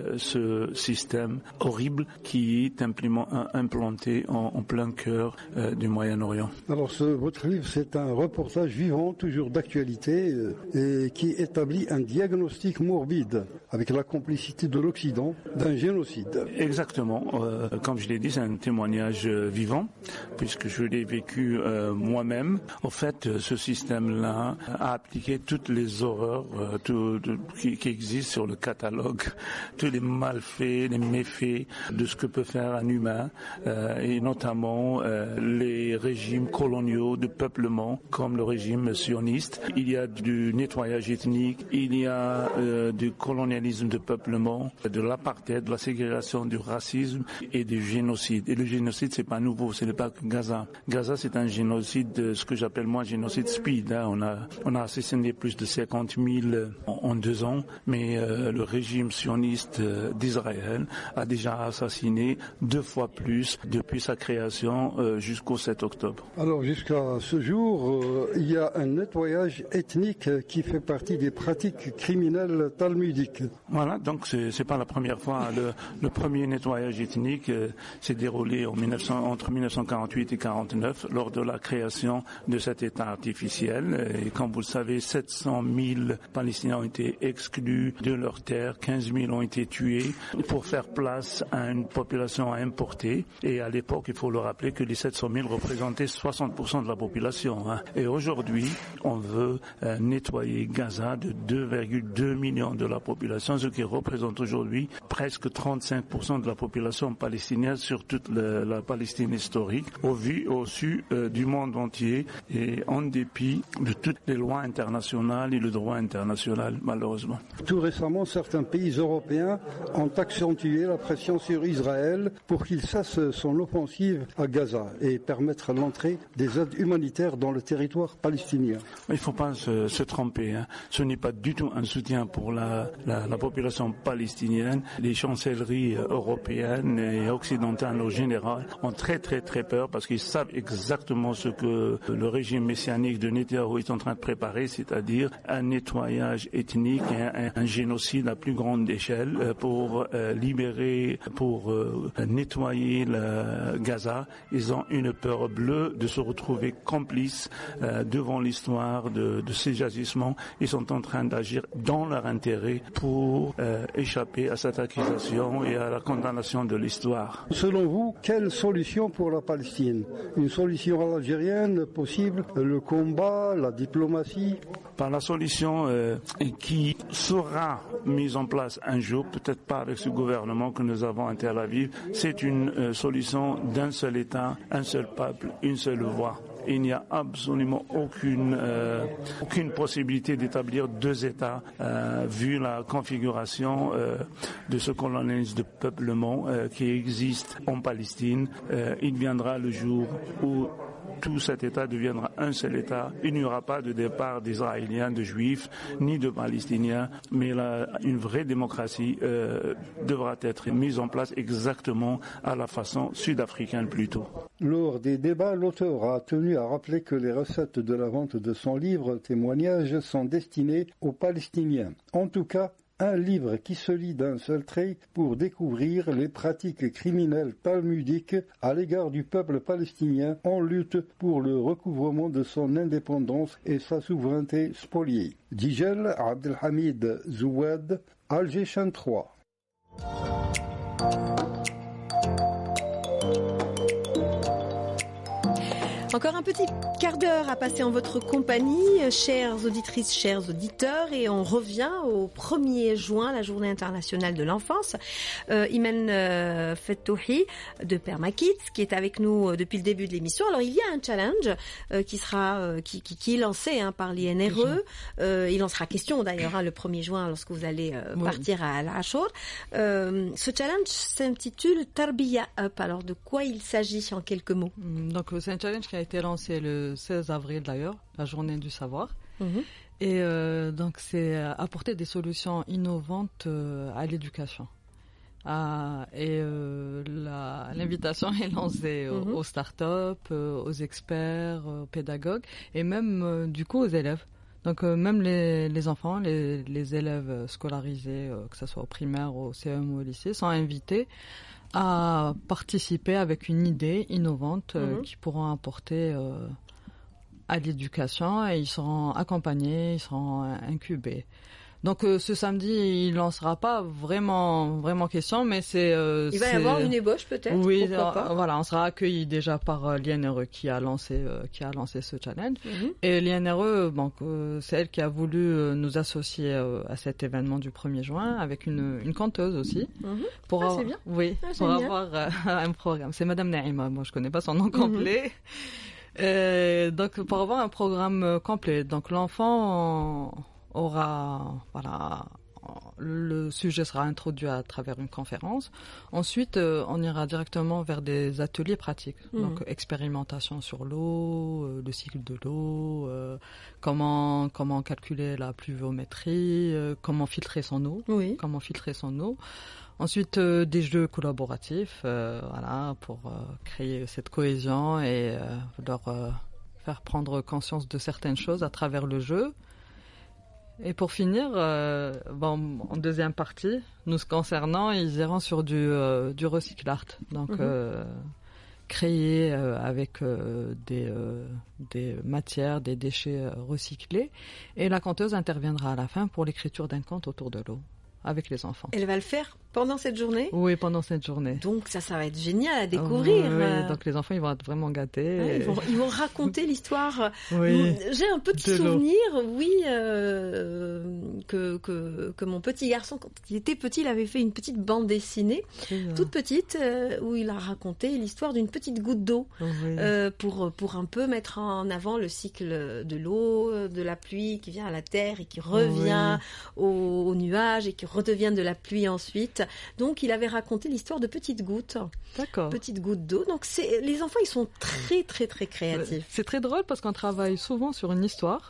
ce système horrible qui est implanté en plein cœur du Moyen-Orient. Alors votre livre, c'est un reportage vivant, toujours d'actualité, et qui établit un diagnostic morbide avec la complicité de l'Occident d'un génocide. Exactement. Comme je l'ai dit, c'est un témoignage vivant puisque je l'ai vécu moi-même. En fait, ce système-là a appliqué toutes les horreurs qui existent sur le catalogue, tous les malfaits, les méfaits de ce que peut faire un humain, et notamment les régimes coloniaux de peuplement, comme le régime sioniste. Il y a du nettoyage ethnique, il y a du colonialisme de peuplement, de l'apartheid, de la ségrégation, du racisme et du génocide. Et le génocide, c'est pas nouveau, ce n'est pas que Gaza. Gaza, c'est un génocide, ce que j'appelle moi génocide speed. On a assassiné plus de 50 000 en 2 ans, mais le régime sioniste d'Israël a déjà assassiné 2 fois plus depuis sa création jusqu'au 7 octobre. Alors jusqu'à ce jour, il y a un nettoyage ethnique qui fait partie des pratiques criminelles talmudiques. Voilà, donc c'est pas la première fois. Le premier nettoyage ethnique s'est déroulé entre 1948 et 1949 lors de la création de cet État artificiel. Et comme vous le savez, 700 000 Palestiniens ont été exclus de leurs terres, 15 000 ont été tués pour faire place à une population importée. Et à l'époque, il faut le rappeler que les 700 000 représentaient 60% de la population. Et aujourd'hui, on veut nettoyer Gaza de 2,2 millions de la population, ce qui représente aujourd'hui presque 35% de la population palestinienne sur toute la Palestine historique, au su du monde entier et en dépit de toutes les lois internationales et le droit international, malheureusement. Tout récemment, certains pays européens ont accentué la pression sur Israël pour qu'il cesse son offensive à Gaza et permettre l'entrée des aides humanitaires dans le territoire palestinien. Il ne faut pas se tromper. Ce n'est pas du tout un soutien pour la population palestinienne. Les chancelleries européennes et occidentales en général ont très très très peur parce qu'ils savent exactement ce que que le régime messianique de Netanyahou est en train de préparer, c'est-à-dire un nettoyage ethnique, un génocide à plus grande échelle pour libérer, pour nettoyer Gaza. Ils ont une peur bleue de se retrouver complices devant l'histoire de ces agissements. Ils sont en train d'agir dans leur intérêt pour échapper à cette accusation et à la condamnation de l'histoire. Selon vous, quelle solution pour la Palestine? Une solution algérienne possible? Le combat, la diplomatie? Par la solution qui sera mise en place un jour, peut-être pas avec ce gouvernement que nous avons à Tel Aviv, c'est une solution d'un seul État, un seul peuple, une seule voix. Il n'y a absolument aucune possibilité d'établir deux États vu la configuration de ce colonialisme de peuplement qui existe en Palestine. Il viendra le jour où tout cet État deviendra un seul État. Il n'y aura pas de départ d'Israéliens, de Juifs, ni de Palestiniens, mais une vraie démocratie devra être mise en place exactement à la façon sud-africaine plutôt. Lors des débats, l'auteur a tenu à rappeler que les recettes de la vente de son livre témoignages sont destinées aux Palestiniens. En tout cas, un livre qui se lit d'un seul trait pour découvrir les pratiques criminelles talmudiques à l'égard du peuple palestinien en lutte pour le recouvrement de son indépendance et sa souveraineté spoliée. Dijel Abdelhamid Zouad, Alger Chaîne 3. Encore un petit quart d'heure à passer en votre compagnie, chères auditrices, chers auditeurs, et on revient au 1er juin, la journée internationale de l'enfance. Imen Fettouhi de Permakids, qui est avec nous depuis le début de l'émission. Alors il y a un challenge qui est lancé par l'INRE. Il en sera question d'ailleurs le 1er juin lorsque vous allez partir à Al-Ashour. Ce challenge s'intitule Tarbiya Up. Alors de quoi il s'agit en quelques mots? Donc c'est un challenge qui a été lancé le 16 avril d'ailleurs, la journée du savoir. Et donc c'est apporter des solutions innovantes à l'éducation. L'invitation est lancée aux startups, aux experts, aux pédagogues et même du coup aux élèves. Donc même les enfants, les élèves scolarisés, que ce soit au primaire, au CM ou au lycée, sont invités à participer avec une idée innovante qu'ils pourront apporter à l'éducation, et ils seront accompagnés, ils seront incubés. Donc ce samedi, il lancera pas vraiment question, mais c'est il va y avoir une ébauche peut-être. Oui, pourquoi pas. Voilà, on sera accueillis déjà par l'INRE qui a lancé ce challenge. Et l'INRE, c'est elle qui a voulu nous associer à cet événement du 1er juin avec une conteuse aussi c'est bien. Oui, pour avoir un programme. C'est Madame Naïma, moi je connais pas son nom complet. Donc pour avoir un programme complet, donc l'enfant le sujet sera introduit à travers une conférence. Ensuite, on ira directement vers des ateliers pratiques. Donc, expérimentation sur l'eau, le cycle de l'eau, comment calculer la pluviométrie, comment filtrer son eau. Ensuite, des jeux collaboratifs, pour créer cette cohésion et leur faire prendre conscience de certaines choses à travers le jeu. Et pour finir, en deuxième partie, nous concernant, ils iront sur du recycle art. Donc, créer avec des matières, des déchets recyclés. Et la conteuse interviendra à la fin pour l'écriture d'un conte autour de l'eau avec les enfants. Elle va le faire pendant cette journée? Oui, pendant cette journée. Donc ça va être génial à découvrir. Oui, donc les enfants, ils vont être vraiment gâtés. Ouais, ils vont raconter l'histoire. J'ai un petit souvenir, que mon petit garçon, quand il était petit, il avait fait une petite bande dessinée, toute petite, où il a raconté l'histoire d'une petite goutte d'eau, pour un peu mettre en avant le cycle de l'eau, de la pluie qui vient à la terre et qui revient aux nuages et qui redevient de la pluie ensuite. Donc, il avait raconté l'histoire de petites gouttes. D'accord. Petites gouttes d'eau. Donc, les enfants, ils sont très, très, très créatifs. C'est très drôle parce qu'on travaille souvent sur une histoire.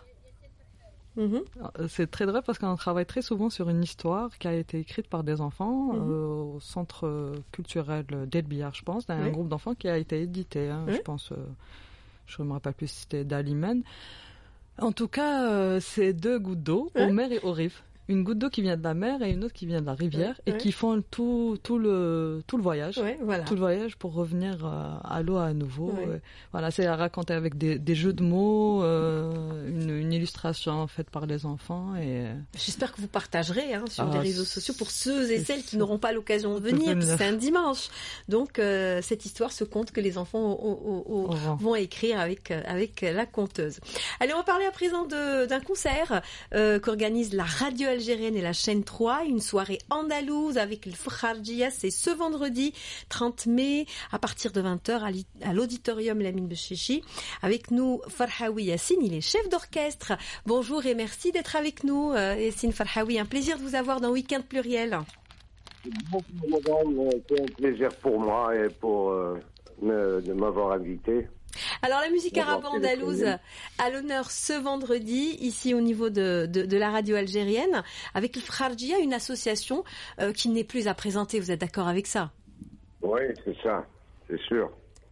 C'est très drôle parce qu'on travaille très souvent sur une histoire qui a été écrite par des enfants au centre culturel d'El Billard, je pense, d'un groupe d'enfants qui a été édité, je pense. je me rappelle plus si c'était d'Alimen. En tout cas, c'est 2 gouttes d'eau, aux mers et aux rives. Une goutte d'eau qui vient de la mer et une autre qui vient de la rivière et qui font tout le voyage. Voilà. Tout le voyage pour revenir à l'eau à nouveau. Voilà, c'est à raconter avec des jeux de mots, une illustration faite par les enfants. Et j'espère que vous partagerez sur les réseaux sociaux pour ceux et celles qui n'auront pas l'occasion de venir. C'est un dimanche. Donc, cette histoire, ce conte que les enfants vont écrire avec la conteuse. Allez, on va parler à présent d'un concert qu'organise la radio algérienne et la chaîne 3, une soirée andalouse avec le Fkharjia, c'est ce vendredi 30 mai à partir de 20h à l'auditorium Lamine Bechichi. Avec nous Farhaoui Yassine, il est chef d'orchestre. Bonjour et merci d'être avec nous Yassine Farhaoui, un plaisir de vous avoir dans Week-end Pluriel. Bonjour madame, c'est un plaisir pour moi et de m'avoir invité. Alors la musique arabe andalouse à l'honneur ce vendredi ici au niveau de la radio algérienne avec le Fkharjia, une association qui n'est plus à présenter. Vous êtes d'accord avec ça? Oui, c'est ça, c'est sûr.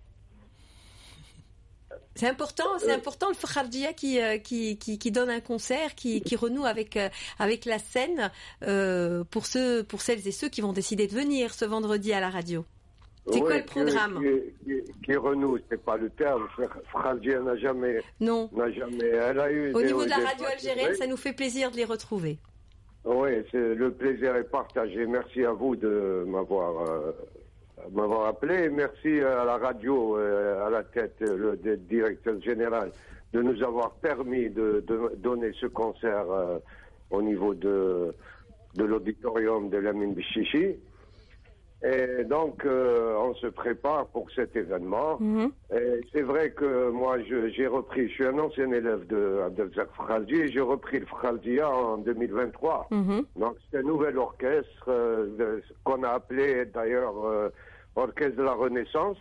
C'est important le Fkharjia qui donne un concert, qui renoue avec la scène pour celles et ceux qui vont décider de venir ce vendredi à la radio. C'est quoi le programme? Qui renoue, c'est pas le terme. Fkharjia n'a jamais. Elle a eu. Au niveau de la radio algérienne, ça nous fait plaisir de les retrouver. Oui, le plaisir est partagé. Merci à vous de m'avoir appelé. Merci à la radio, à la tête, le directeur général, de nous avoir permis de donner ce concert au niveau de l'auditorium de Lamine Bechichi. Et donc, on se prépare pour cet événement. Et c'est vrai que moi, j'ai repris, je suis un ancien élève de Abdelzak Fkharji, j'ai repris le Fkharjia en 2023. Donc, c'est un nouvel orchestre qu'on a appelé d'ailleurs Orchestre de la Renaissance.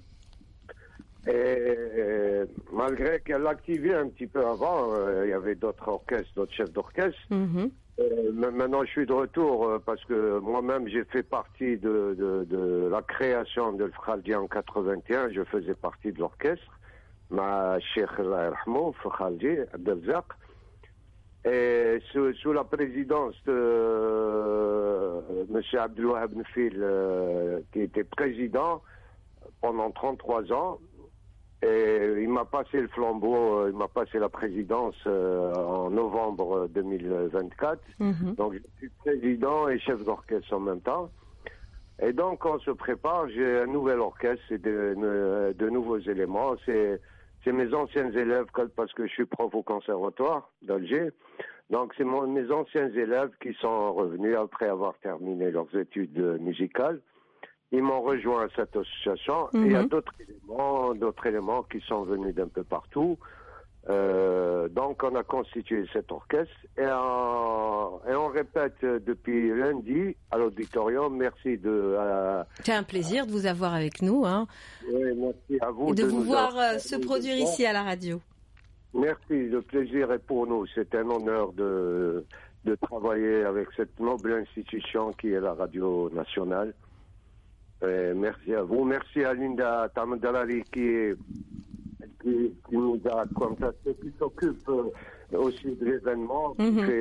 Et malgré qu'elle l'activait un petit peu avant, il y avait d'autres orchestres, d'autres chefs d'orchestre. Maintenant, je suis de retour parce que moi-même, j'ai fait partie de la création de Fkharjia en 81. Je faisais partie de l'orchestre. Ma Cheikh Allah Yarhamou, Fkharji, Abdelzak. Et sous la présidence de M. Abdelouahab Nfil, qui était président pendant 33 ans, et il m'a passé le flambeau, il m'a passé la présidence en novembre 2024. Donc, je suis président et chef d'orchestre en même temps. Et donc, on se prépare. J'ai un nouvel orchestre et de nouveaux éléments. C'est mes anciens élèves, parce que je suis prof au conservatoire d'Alger. Donc, c'est mes anciens élèves qui sont revenus après avoir terminé leurs études musicales. Ils m'ont rejoint à cette association et il y a d'autres éléments qui sont venus d'un peu partout. Donc on a constitué cet orchestre et on répète depuis lundi à l'auditorium. Merci C'est un plaisir de vous avoir avec nous. Oui, merci à vous. Et de vous voir se produire ici à la radio. Merci, le plaisir est pour nous. C'est un honneur de travailler avec cette noble institution qui est la radio nationale. Merci à vous. Merci à Linda Tamadalari qui nous a contacté, qui s'occupe aussi de l'événement,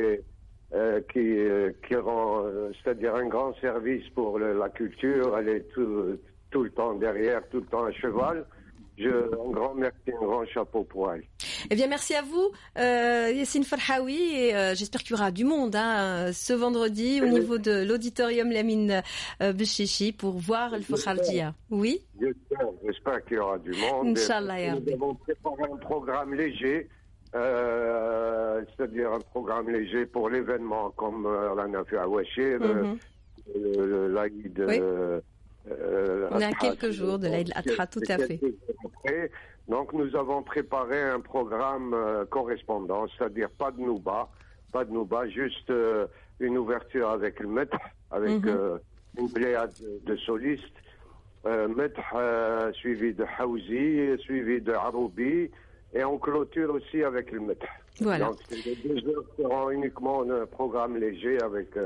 qui rend, c'est-à-dire un grand service pour la culture. Elle est tout le temps derrière, tout le temps à cheval. Un grand merci, un grand chapeau pour elle. Eh bien, merci à vous, Yassine Farhaoui, et j'espère qu'il y aura du monde ce vendredi au niveau de l'auditorium Lamine Bechichi pour voir le Fkharjia. Oui. J'espère qu'il y aura du monde. Inch'Allah. Nous avons préparé un programme léger, c'est-à-dire un programme léger pour l'événement, comme on a fait à Ouaché, l'Aïd. Oui. On est à quelques jours de l'Aïd al-Adha, tout à fait. Donc nous avons préparé un programme correspondant, c'est-à-dire pas de nouba, juste une ouverture avec le maître, avec une pléiade de solistes, maître suivi de Haouzi, suivi de Aroubi, et on clôture aussi avec le maître. Voilà. Donc les 2 heures seront uniquement un programme léger avec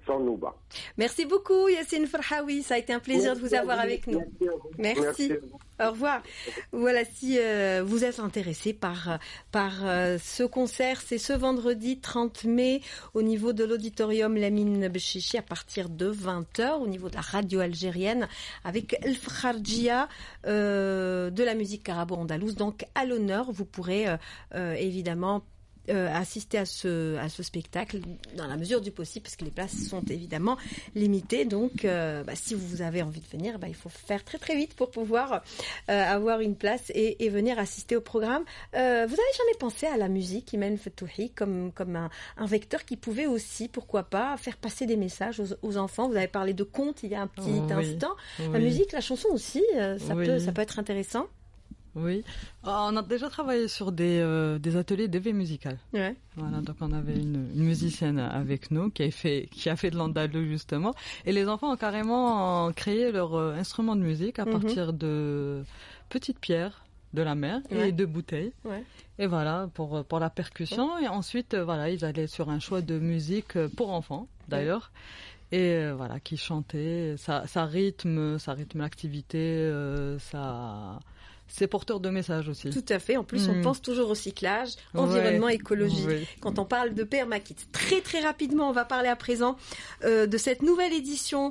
sans Nouba. Merci beaucoup Yassine Farhaoui, ça a été un plaisir de vous avoir avec nous. Merci. Au revoir. Voilà, si vous êtes intéressé par ce concert, c'est ce vendredi 30 mai au niveau de l'auditorium Lamine Bechichi à partir de 20h au niveau de la radio algérienne avec El Fkharjia de la musique arabo-andalouse. Donc à l'honneur, vous pourrez évidemment assister à ce spectacle dans la mesure du possible parce que les places sont évidemment limitées. Donc si vous avez envie de venir, il faut faire très très vite pour pouvoir avoir une place et venir assister au programme. Vous avez jamais pensé à la musique, Imen Fetouhi, comme un vecteur qui pouvait aussi, pourquoi pas, faire passer des messages aux enfants? Vous avez parlé de contes il y a un petit instant. Oui. La musique, la chanson aussi, ça peut être intéressant. Oui, on a déjà travaillé sur des ateliers d'éveil musical. Ouais. Voilà, donc on avait une musicienne avec nous qui a fait de l'andalou justement, et les enfants ont carrément créé leur instrument de musique à partir de petites pierres de la mer et de bouteilles. Ouais. Et voilà pour la percussion. Et ensuite ils allaient sur un choix de musique pour enfants d'ailleurs. Et qui chantait. Ça rythme l'activité. C'est porteur de messages aussi. Tout à fait. En plus, on pense toujours au cyclage, environnement, écologie. Quand on parle de permaKit. Très, très rapidement, on va parler à présent de cette nouvelle édition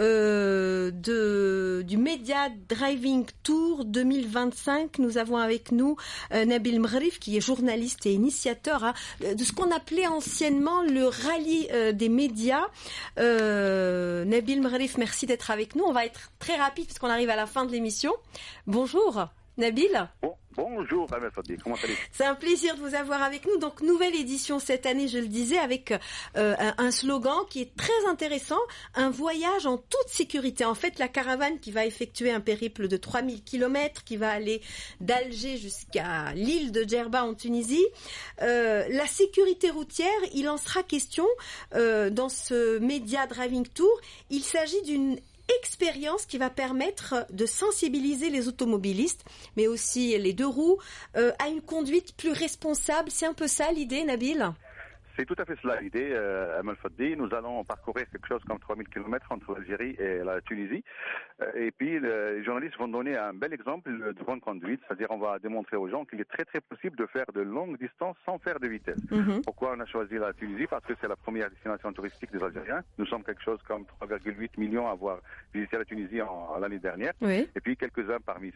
du Media Driving Tour 2025. Nous avons avec nous Nabil Mgharif, qui est journaliste et initiateur de ce qu'on appelait anciennement le rallye des médias. Nabil Mgharif, merci d'être avec nous. On va être très rapide puisqu'on arrive à la fin de l'émission. Bonjour. Nabil. Bonjour, Ahmed Fadli. Comment allez-vous? C'est un plaisir de vous avoir avec nous. Donc, nouvelle édition cette année, je le disais, avec un slogan qui est très intéressant, un voyage en toute sécurité. En fait, la caravane qui va effectuer un périple de 3000 km, qui va aller d'Alger jusqu'à l'île de Djerba en Tunisie. La sécurité routière, il en sera question dans ce Media Driving Tour. Il s'agit d'une expérience qui va permettre de sensibiliser les automobilistes, mais aussi les deux roues, à une conduite plus responsable. C'est un peu ça l'idée, Nabil ? C'est tout à fait cela l'idée, Amal Faddi. Nous allons parcourir quelque chose comme 3000 km entre l'Algérie et la Tunisie. Et puis, les journalistes vont donner un bel exemple de bonne conduite. C'est-à-dire, on va démontrer aux gens qu'il est très, très possible de faire de longues distances sans faire de vitesse. Pourquoi on a choisi la Tunisie? Parce que c'est la première destination touristique des Algériens. Nous sommes quelque chose comme 3,8 millions à avoir visité la Tunisie l'année dernière. Oui. Et puis, quelques-uns parmi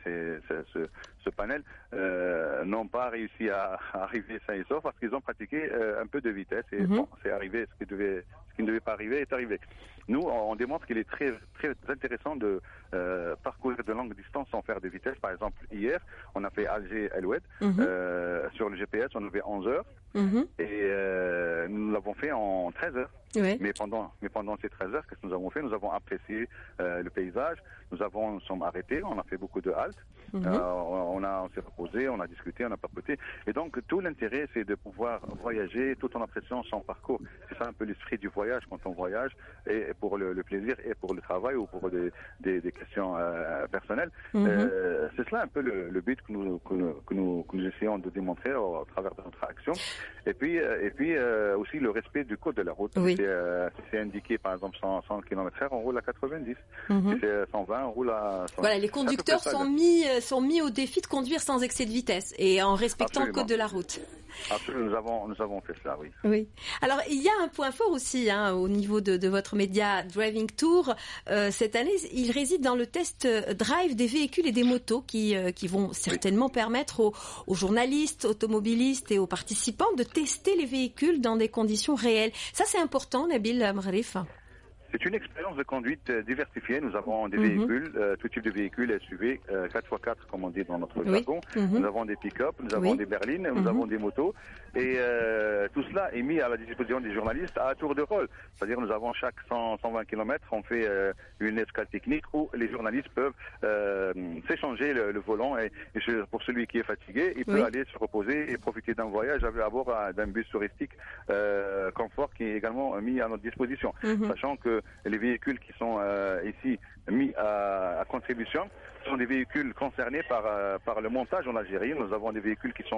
ce panel n'ont pas réussi à arriver sains et saufs parce qu'ils ont pratiqué un peu de vitesse. Et c'est arrivé, ce qui ne devait pas arriver est arrivé. Nous, on démontre qu'il est très, très intéressant de parcourir de longues distances sans faire de vitesse. Par exemple, hier, on a fait Alger-El-Oued. Sur le GPS, on avait 11 heures. Et nous l'avons fait en 13 heures. Oui. Mais pendant ces 13 heures, qu'est-ce que nous avons fait? Nous avons apprécié le paysage, nous sommes arrêtés, on a fait beaucoup de haltes, on s'est reposé, on a discuté, on a papoté. Et donc, tout l'intérêt, c'est de pouvoir voyager tout en appréciant son parcours. C'est ça un peu l'esprit du voyage quand on voyage, et pour le plaisir, et pour le travail, ou pour des questions personnelles. C'est cela un peu le but que nous essayons de démontrer au travers de notre action. Et puis aussi le respect du code de la route. Oui. Si c'est indiqué par exemple 100 km/h, on roule à 90. Si c'est 120, on roule à 100. Voilà, les conducteurs sont mis au défi de conduire sans excès de vitesse et en respectant le code de la route. Absolument, nous avons fait cela, oui. Oui. Alors, il y a un point fort aussi au niveau de votre Media Driving Tour. Cette année, il réside dans le test drive des véhicules et des motos qui vont certainement permettre aux journalistes, automobilistes et aux participants de tester les véhicules dans des conditions réelles. Ça, c'est important, Nabil Mgharif. C'est une expérience de conduite diversifiée. Nous avons des véhicules, tout type de véhicules, SUV, 4x4 comme on dit dans notre jargon. Nous avons des pick-up, nous avons des berlines, nous avons des motos. Et tout cela est mis à la disposition des journalistes à tour de rôle. C'est-à-dire nous avons chaque 120 km, on fait une escale technique où les journalistes peuvent s'échanger le volant. Et pour celui qui est fatigué, il peut aller se reposer et profiter d'un voyage à bord d'un bus touristique confort qui est également mis à notre disposition. Sachant que les véhicules qui sont ici mis à contribution sont des véhicules concernés par le montage en Algérie. Nous avons des véhicules qui sont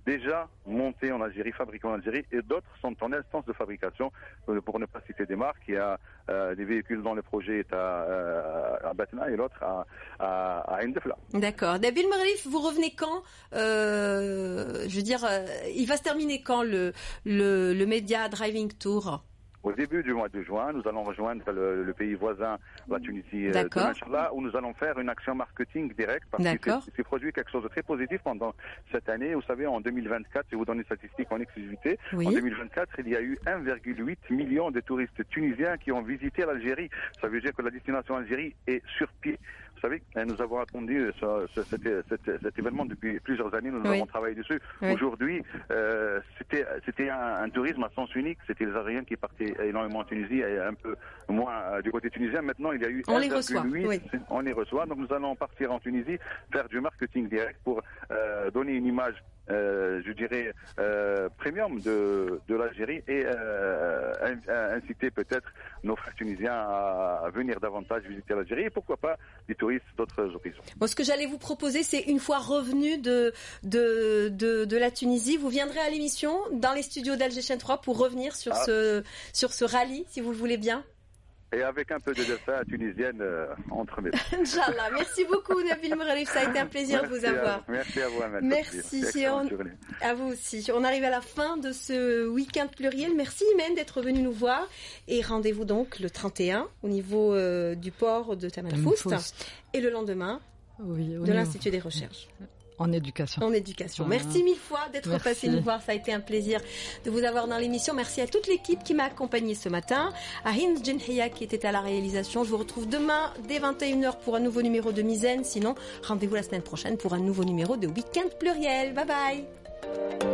déjà montés en Algérie, fabriqués en Algérie, et d'autres sont en instance de fabrication, pour ne pas citer des marques. Il y a des véhicules dont le projet est à Batna et l'autre à Indefla. D'accord. Nabil Merlif, vous revenez quand je veux dire, il va se terminer quand le Media Driving Tour? Au début du mois de juin, nous allons rejoindre le pays voisin, la Tunisie, où nous allons faire une action marketing directe, parce qu'il s'est produit quelque chose de très positif pendant cette année. Vous savez, en 2024, je vais vous donner une statistique en exclusivité, en 2024, il y a eu 1,8 million de touristes tunisiens qui ont visité l'Algérie. Ça veut dire que la destination Algérie est sur pied. Vous savez, nous avons attendu cet événement depuis plusieurs années, nous avons travaillé dessus. Aujourd'hui, c'était un tourisme à sens unique, c'était les Algériens qui partaient énormément en Tunisie et un peu moins du côté tunisien. Maintenant, il y a eu 1,8, on les reçoit. Donc nous allons partir en Tunisie, faire du marketing direct pour donner une image, je dirais, premium de l'Algérie et inciter peut-être nos frères tunisiens à venir davantage visiter l'Algérie et pourquoi pas des touristes d'autres horizons. Bon, ce que j'allais vous proposer, c'est une fois revenu de la Tunisie, vous viendrez à l'émission dans les studios d'Alger Chaîne 3 pour revenir sur ce rallye, si vous le voulez bien. Et avec un peu de dessin tunisienne entre mes mains. Inch'Allah. Merci beaucoup, Nabil Merlif. Ça a été un plaisir de vous avoir. Merci à vous, Ahmed. Merci. À vous aussi. On arrive à la fin de ce week-end pluriel. Merci, Imen, d'être venu nous voir. Et rendez-vous donc le 31 au niveau du port de Taman Foust. Et le lendemain, de l'Institut des Recherches. En éducation. Merci mille fois d'être passé nous voir. Ça a été un plaisir de vous avoir dans l'émission. Merci à toute l'équipe qui m'a accompagnée ce matin. À Hind Jenhia qui était à la réalisation. Je vous retrouve demain dès 21h pour un nouveau numéro de Mizen. Sinon, rendez-vous la semaine prochaine pour un nouveau numéro de Week-end Pluriel. Bye bye.